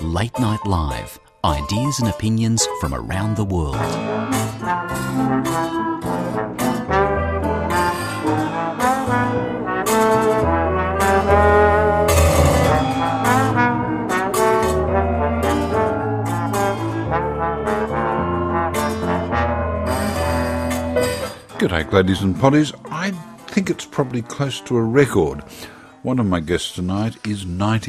Late Night Live. Ideas and opinions from around the world. G'day, Gladys and Potties. I think it's probably close to a record. One of my guests tonight is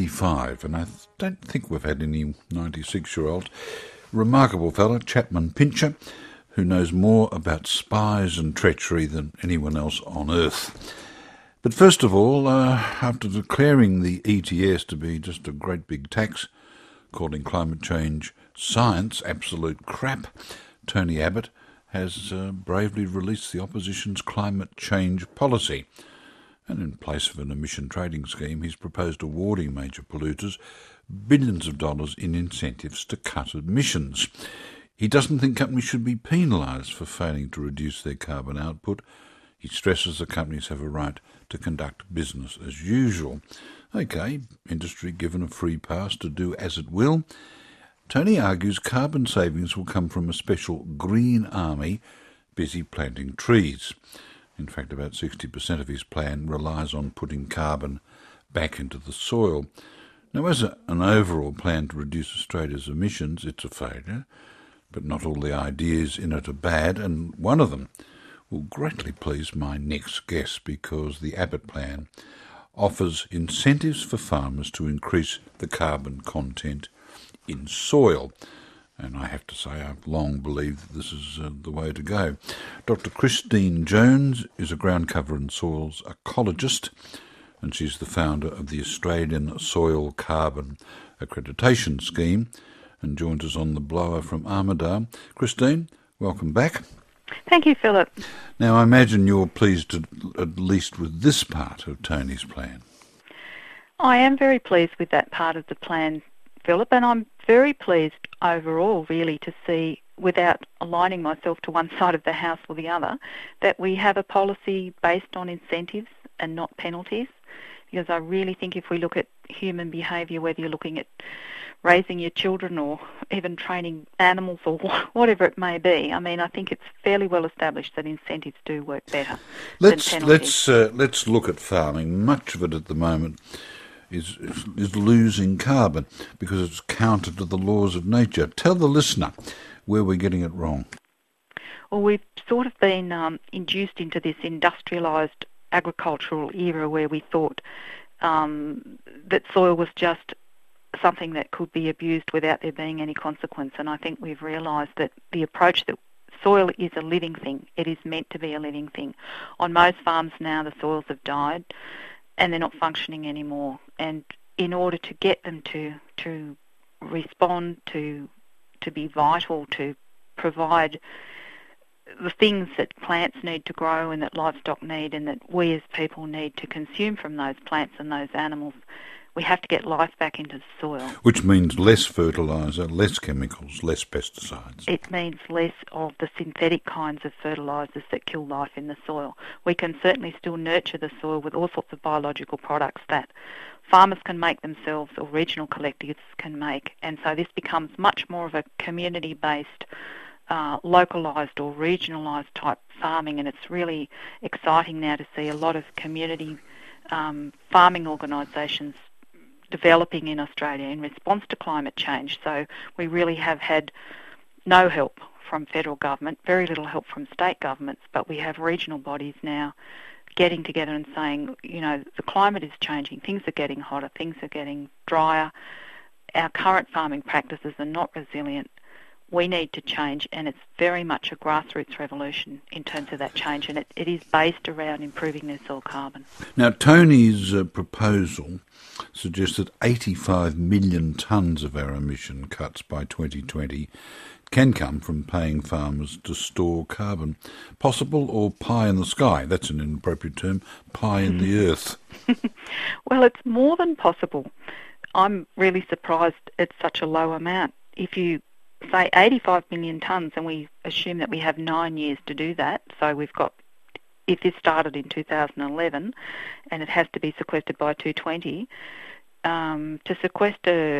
95, and I don't think we've had any 96-year-olds. Remarkable fella, Chapman Pincher, who knows more about spies and treachery than anyone else on Earth. But first of all, after declaring the ETS to be just a great big tax, calling climate change science absolute crap, Tony Abbott has bravely released the opposition's climate change policy. And in place of an emission trading scheme, he's proposed awarding major polluters billions of dollars in incentives to cut emissions. He doesn't think companies should be penalised for failing to reduce their carbon output. He stresses the companies have a right to conduct business as usual. OK, industry given a free pass to do as it will. Tony argues carbon savings will come from a special green army busy planting trees. In fact, about 60% of his plan relies on putting carbon back into the soil. Now, as an overall plan to reduce Australia's emissions, it's a failure, but not all the ideas in it are bad, and one of them will greatly please my next guest because the Abbott plan offers incentives for farmers to increase the carbon content in soil. And I have to say, I've long believed that this is the way to go. Dr. Christine Jones is a ground cover and soils ecologist, and she's the founder of the Australian Soil Carbon Accreditation Scheme, and joins us on the blower from Armidale. Christine, welcome back. Thank you, Philip. Now, I imagine you're pleased at least with this part of Tony's plan. I am very pleased with that part of the plan, Philip, and I'm very pleased overall, really, to see, without aligning myself to one side of the house or the other, that we have a policy based on incentives and not penalties. Because I really think if we look at human behaviour, whether you're looking at raising your children or even training animals or whatever it may be, I mean, I think it's fairly well established that incentives do work better than penalties. Let's look at farming. Much of it at the moment is losing carbon because it's counter to the laws of nature. Tell the listener where we're getting it wrong. Well, we've sort of been induced into this industrialised agricultural era where we thought that soil was just something that could be abused without there being any consequence. And I think we've realised that the approach that soil is a living thing. It is meant to be a living thing. On most farms now, the soils have died and they're not functioning anymore. And in order to get them to respond, to be vital, to provide the things that plants need to grow and that livestock need and that we as people need to consume from those plants and those animals, we have to get life back into the soil. Which means less fertiliser, less chemicals, less pesticides. It means less of the synthetic kinds of fertilisers that kill life in the soil. We can certainly still nurture the soil with all sorts of biological products that farmers can make themselves or regional collectives can make. And so this becomes much more of a community-based, localised or regionalised type farming, and it's really exciting now to see a lot of community farming organisations developing in Australia in response to climate change. So we really have had no help from federal government, very little help from state governments, but we have regional bodies now getting together and saying, you know, the climate is changing, things are getting hotter, things are getting drier, our current farming practices are not resilient, we need to change, and it's very much a grassroots revolution in terms of that change, and it is based around improving their soil carbon. Now, Tony's proposal suggests that 85 million tonnes of our emission cuts by 2020 can come from paying farmers to store carbon. Possible or pie in the sky? That's an inappropriate term. Pie in the earth. Well, it's more than possible. I'm really surprised it's such a low amount. If you say 85 million tonnes, and we assume that we have 9 years to do that, so we've got, if this started in 2011 and it has to be sequestered by 2020, to sequester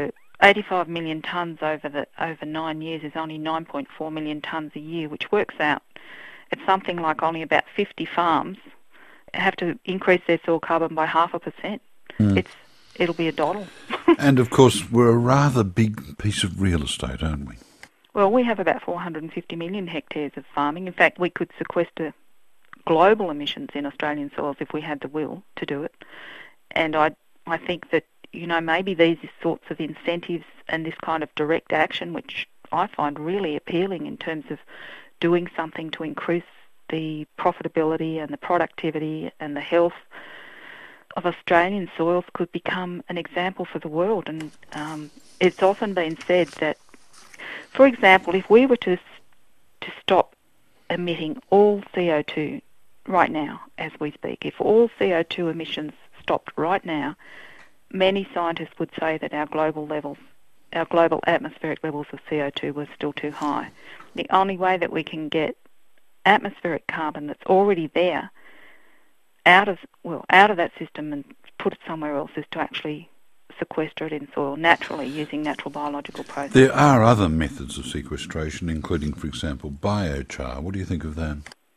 85 million tonnes over 9 years is only 9.4 million tonnes a year, which works out at something like only about 50 farms have to increase their soil carbon by 0.5%. It'll be a doddle. And of course, we're a rather big piece of real estate, aren't we? Well, we have about 450 million hectares of farming. In fact, we could sequester global emissions in Australian soils if we had the will to do it. And I think that, maybe these sorts of incentives and this kind of direct action, which I find really appealing in terms of doing something to increase the profitability and the productivity and the health of Australian soils, could become an example for the world. And it's often been said that, for example, if we were to stop emitting all CO2 right now, as we speak, if all CO2 emissions stopped right now, many scientists would say that our global atmospheric levels of CO2 were still too high. The only way that we can get atmospheric carbon that's already there out of that system and put it somewhere else is to actually sequester it in soil naturally using natural biological processes. There are other methods of sequestration, including, for example, biochar. What do you think of that?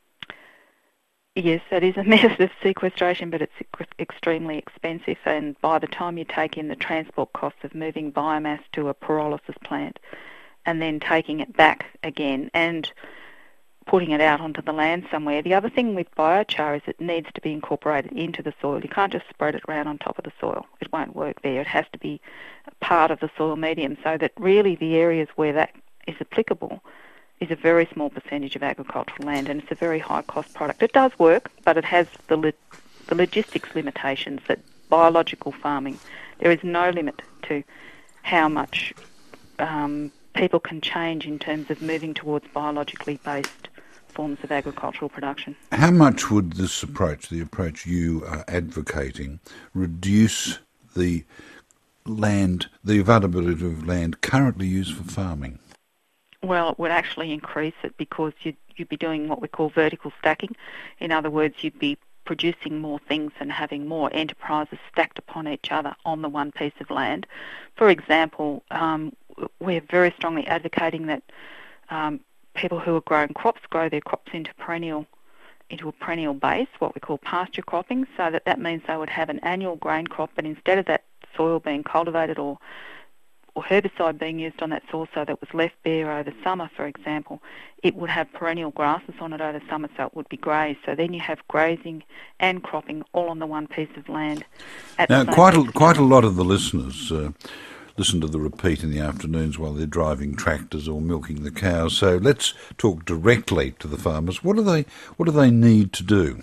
Yes, that is a method of sequestration, but it's extremely expensive, and by the time you take in the transport costs of moving biomass to a pyrolysis plant and then taking it back again and putting it out onto the land somewhere. The other thing with biochar is it needs to be incorporated into the soil. You can't just spread it around on top of the soil. It won't work there. It has to be part of the soil medium, so that really the areas where that is applicable is a very small percentage of agricultural land, and it's a very high-cost product. It does work, but it has the logistics limitations that biological farming, there is no limit to how much people can change in terms of moving towards biologically based forms of agricultural production. How much would this approach, the approach you are advocating, reduce the availability of land currently used for farming? Well, it would actually increase it, because you'd be doing what we call vertical stacking. In other words, you'd be producing more things and having more enterprises stacked upon each other on the one piece of land. For example, we're very strongly advocating that people who are growing crops grow their crops into a perennial base, what we call pasture cropping, so that means they would have an annual grain crop, but instead of that soil being cultivated or herbicide being used on that soil so that it was left bare over summer, for example, it would have perennial grasses on it over summer, so it would be grazed. So then you have grazing and cropping all on the one piece of land. Now, quite a lot of the listeners listen to the repeat in the afternoons while they're driving tractors or milking the cows. So let's talk directly to the farmers. What do they need to do?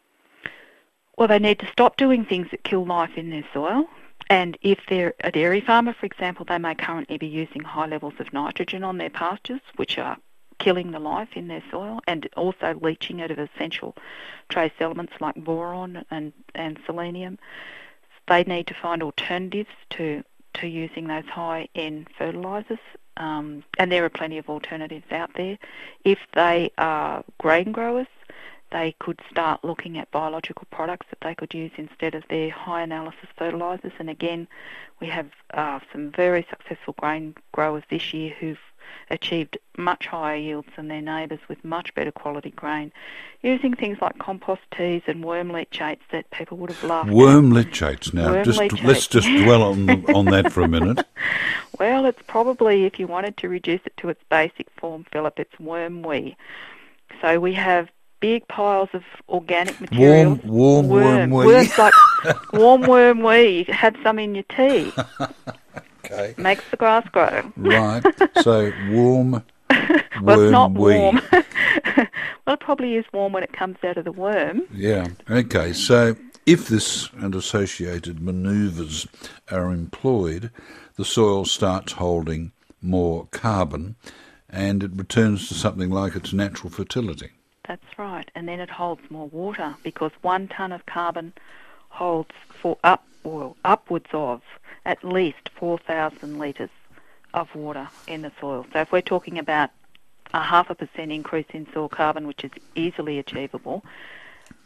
Well, they need to stop doing things that kill life in their soil. And if they're a dairy farmer, for example, they may currently be using high levels of nitrogen on their pastures, which are killing the life in their soil, and also leaching it of essential trace elements like boron and selenium. They need to find alternatives to using those high-end fertilisers, and there are plenty of alternatives out there. If they are grain growers, they could start looking at biological products that they could use instead of their high-analysis fertilisers. And again, we have some very successful grain growers this year who've achieved much higher yields than their neighbours with much better quality grain, using things like compost teas and worm leachates that people would have laughed at. Worm leachates. Now, let's just dwell on that for a minute. Well, it's probably, if you wanted to reduce it to its basic form, Philip, it's worm wee. So we have big piles of organic material. Warm worm wee. Worms like warm worm wee. Have some in your tea. Okay. Makes the grass grow. Right. So warm well, it's not wee. warm. Well, it probably is warm when it comes out of the worm. Yeah. Okay. So if this and associated manoeuvres are employed, the soil starts holding more carbon and it returns to something like its natural fertility. That's right. And then it holds more water, because 1 tonne of carbon holds upwards of at least 4,000 litres of water in the soil. So if we're talking about a 0.5% increase in soil carbon, which is easily achievable,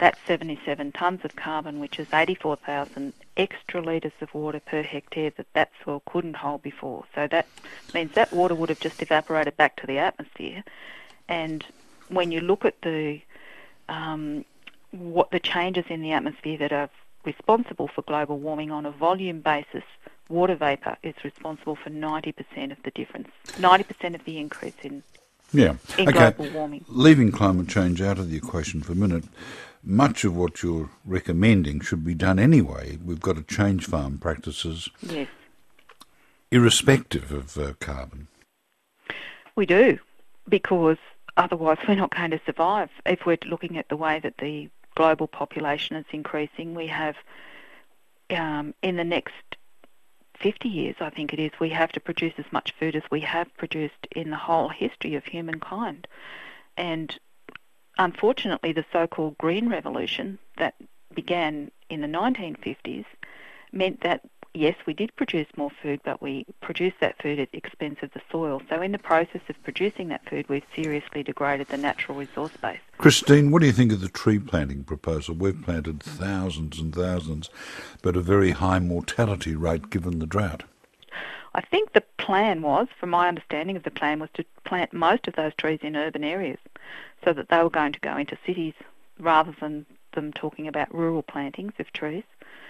that's 77 tonnes of carbon, which is 84,000 extra litres of water per hectare that soil couldn't hold before. So that means that water would have just evaporated back to the atmosphere. And when you look at what the changes in the atmosphere that are responsible for global warming on a volume basis, water vapour is responsible for 90% of the difference, 90% of the increase in global warming. Leaving climate change out of the equation for a minute, much of what you're recommending should be done anyway. We've got to change farm practices, yes, irrespective of carbon. We do, because otherwise we're not going to survive. If we're looking at the way that the global population is increasing, we have, in the next 50 years, I think it is, we have to produce as much food as we have produced in the whole history of humankind. And unfortunately, the so-called Green Revolution that began in the 1950s meant that, yes, we did produce more food, but we produced that food at the expense of the soil. So in the process of producing that food, we've seriously degraded the natural resource base. Christine, what do you think of the tree planting proposal? We've planted thousands and thousands, but a very high mortality rate given the drought. I think the plan was, from my understanding of the plan, was to plant most of those trees in urban areas so that they were going to go into cities rather than them talking about rural plantings of trees.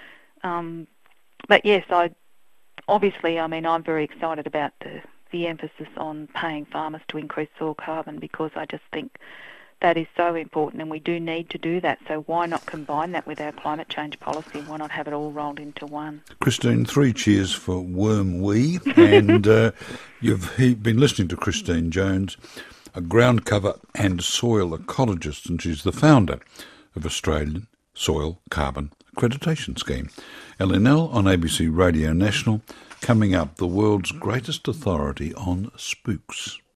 But yes, I'm very excited about the emphasis on paying farmers to increase soil carbon, because I just think that is so important, and we do need to do that. So why not combine that with our climate change policy? Why not have it all rolled into one? Christine, 3 cheers for Worm Wee. And you've been listening to Christine Jones, a ground cover and soil ecologist, and she's the founder of Australian Soil Carbon Accreditation Scheme. LNL on ABC Radio National. Coming up, the world's greatest authority on spooks.